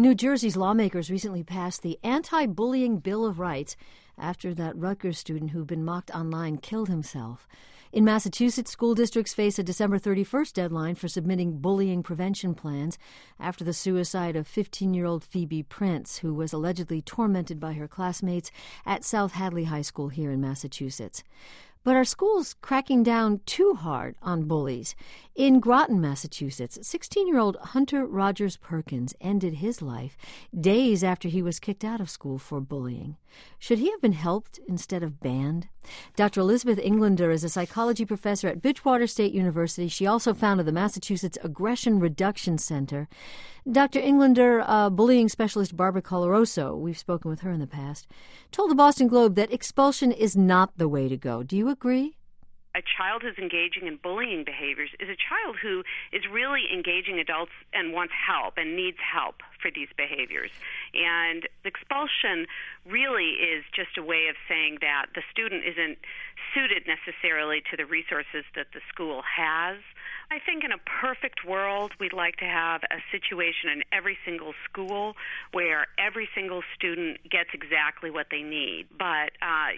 New Jersey's lawmakers recently passed the Anti-Bullying Bill of Rights after that Rutgers student who'd been mocked online killed himself. In Massachusetts, school districts face a December 31st deadline for submitting bullying prevention plans after the suicide of 15-year-old Phoebe Prince, who was allegedly tormented by her classmates at South Hadley High School here in Massachusetts. But are schools cracking down too hard on bullies? In Groton, Massachusetts, 16-year-old Hunter Rogers Perkins ended his life days after he was kicked out of school for bullying. Should he have been helped instead of banned? Dr. Elizabeth Englander is a psychology professor at Bridgewater State University. She also founded the Massachusetts Aggression Reduction Center. Dr. Englander, bullying specialist Barbara Coloroso, we've spoken with her in the past, told the Boston Globe that expulsion is not the way to go. Do you agree? A child who's engaging in bullying behaviors is a child who is really engaging adults and wants help and needs help for these behaviors. And expulsion really is just a way of saying that the student isn't suited necessarily to the resources that the school has. I think in a perfect world, we'd like to have a situation in every single school where every single student gets exactly what they need. But,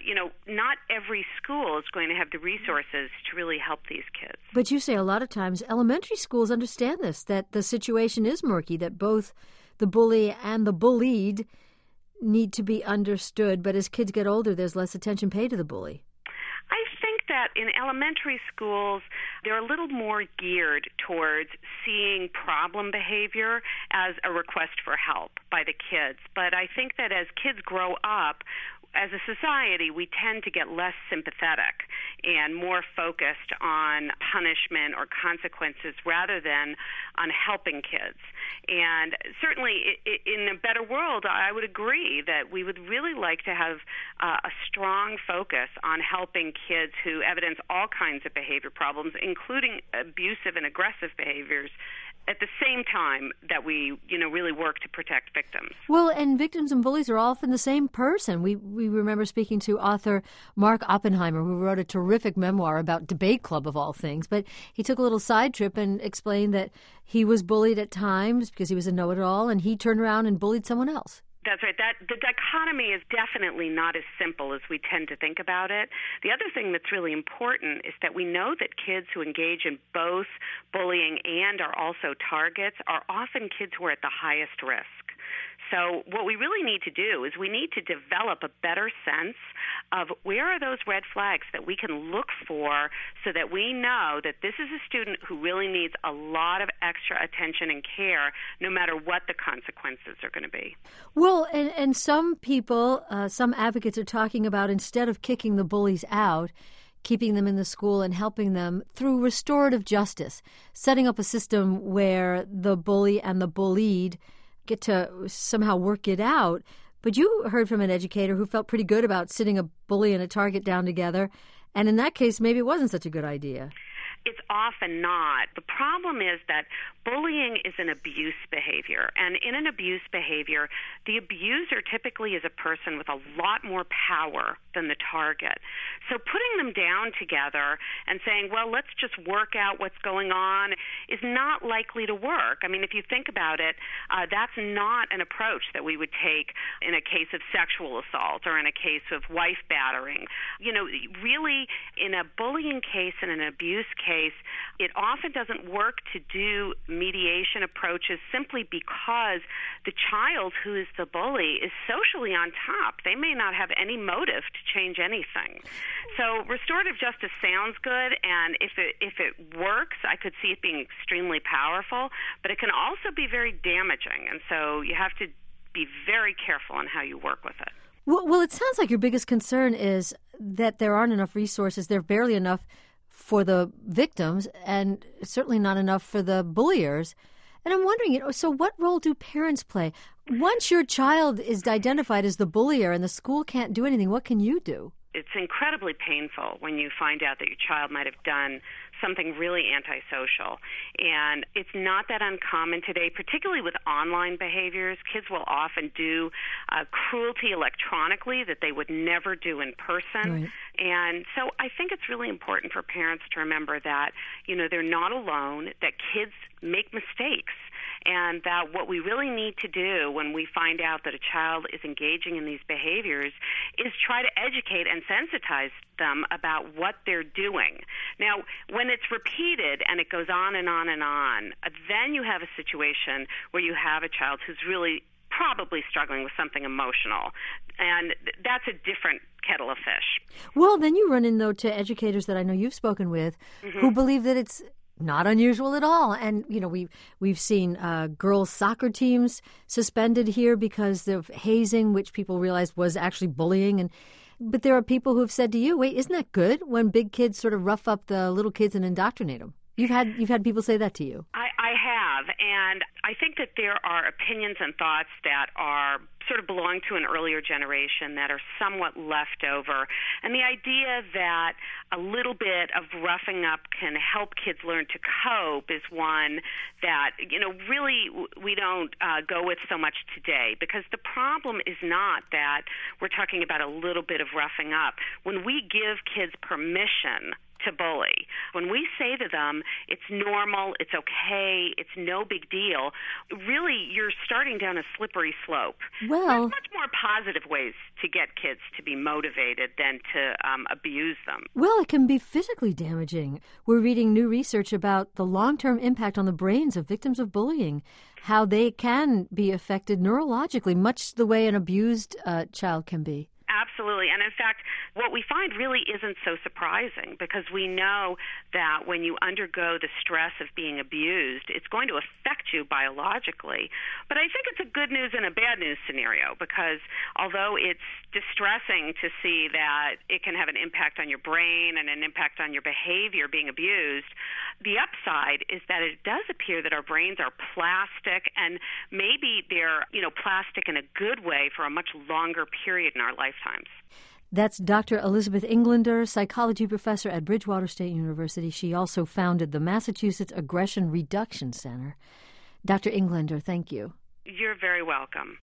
not every school is going to have the resources to really help these kids. But you say a lot of times elementary schools understand this, that the situation is murky, that both the bully and the bullied need to be understood. But as kids get older, there's less attention paid to the bully. I think that in elementary schools, they're a little more geared towards seeing problem behavior as a request for help by the kids. But I think that as kids grow up, as a society, we tend to get less sympathetic and more focused on punishment or consequences rather than on helping kids. And certainly in a better world, I would agree that we would really like to have a strong focus on helping kids who evidence all kinds of behavior problems, including abusive and aggressive behaviors, at the same time that we, really work to protect victims. Well, and victims and bullies are often the same person. We remember speaking to author Mark Oppenheimer, who wrote a terrific memoir about Debate Club, of all things. But he took a little side trip and explained that he was bullied at times because he was a know-it-all, and he turned around and bullied someone else. That's right. The dichotomy is definitely not as simple as we tend to think about it. The other thing that's really important is that we know that kids who engage in both bullying and are also targets are often kids who are at the highest risk. So what we really need to do is we need to develop a better sense of where are those red flags that we can look for so that we know that this is a student who really needs a lot of extra attention and care no matter what the consequences are going to be. Well, and some people, some advocates are talking about instead of kicking the bullies out, keeping them in the school and helping them through restorative justice, setting up a system where the bully and the bullied get to somehow work it out. But you heard from an educator who felt pretty good about sitting a bully and a target down together, and in that case, maybe it wasn't such a good idea. It's often not. The problem is that bullying is an abuse behavior, and in an abuse behavior, the abuser typically is a person with a lot more power than the target. So putting them down together and saying, well, let's just work out what's going on is not likely to work. I mean, if you think about it, that's not an approach that we would take in a case of sexual assault or in a case of wife battering. Really, in a bullying case and an abuse case, it often doesn't work to do mediation approaches simply because the child who is the bully is socially on top. They may not have any motive to change anything. So restorative justice sounds good, and if it works, I could see it being extremely powerful, but it can also be very damaging, and so you have to be very careful on how you work with it. Well, it sounds like your biggest concern is that there aren't enough resources. There are barely enough for the victims and certainly not enough for the bulliers. And I'm wondering, so what role do parents play? Once your child is identified as the bullier and the school can't do anything, what can you do? It's incredibly painful when you find out that your child might have done something really antisocial. And it's not that uncommon today, particularly with online behaviors. Kids will often do cruelty electronically that they would never do in person. Right. And so I think it's really important for parents to remember that, they're not alone, that kids make mistakes. and that what we really need to do when we find out that a child is engaging in these behaviors is try to educate and sensitize them about what they're doing. Now, when it's repeated and it goes on and on and on, then you have a situation where you have a child who's really probably struggling with something emotional, and that's a different kettle of fish. Well, then you run in, though, to educators that I know you've spoken with who believe that it's not unusual at all. And, you know, we've seen girls' soccer teams suspended here because of hazing, which people realized was actually bullying. But there are people who have said to you, wait, isn't that good when big kids sort of rough up the little kids and indoctrinate them? You've had people say that to you. I have, and I think that there are opinions and thoughts that are sort of belong to an earlier generation that are somewhat left over. And the idea that a little bit of roughing up can help kids learn to cope is one that, you know, really we don't go with so much today, because the problem is not that we're talking about a little bit of roughing up. When we give kids permission to bully, when we say to them, it's normal, it's okay, it's no big deal, really you're starting down a slippery slope. Well, there's much more positive ways to get kids to be motivated than to abuse them. Well, it can be physically damaging. We're reading new research about the long-term impact on the brains of victims of bullying, how they can be affected neurologically, much the way an abused child can be. Absolutely. And in fact, what we find really isn't so surprising, because we know that when you undergo the stress of being abused, it's going to affect you biologically. But I think it's a good news and a bad news scenario, because although it's distressing to see that it can have an impact on your brain and an impact on your behavior being abused, the upside is that it does appear that our brains are plastic, and maybe they're, you know, plastic in a good way for a much longer period in our lifetimes. That's Dr. Elizabeth Englander, psychology professor at Bridgewater State University. She also founded the Massachusetts Aggression Reduction Center. Dr. Englander, thank you. You're very welcome.